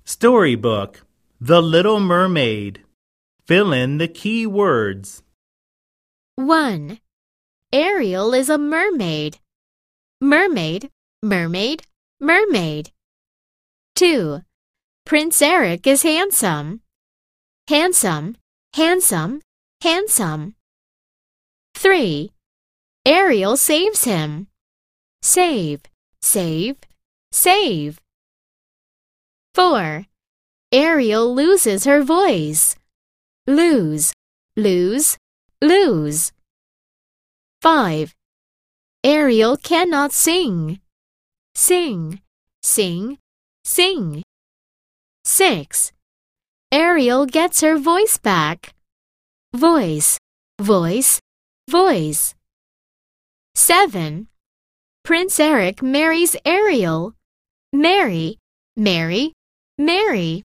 Storybook The Little Mermaid. Fill in the key words. 1. Ariel is a mermaid. Mermaid, mermaid, mermaid. 2. Prince Eric is handsome. Handsome, handsome, handsome. 3. Ariel saves him. Save, save, save. 4. Ariel loses her voice. Lose, lose, lose. 5. Ariel cannot sing. Sing, sing, sing. 6. Ariel gets her voice back. Voice, voice, voice. 7. Prince Eric marries Ariel. Marry, marry, marry.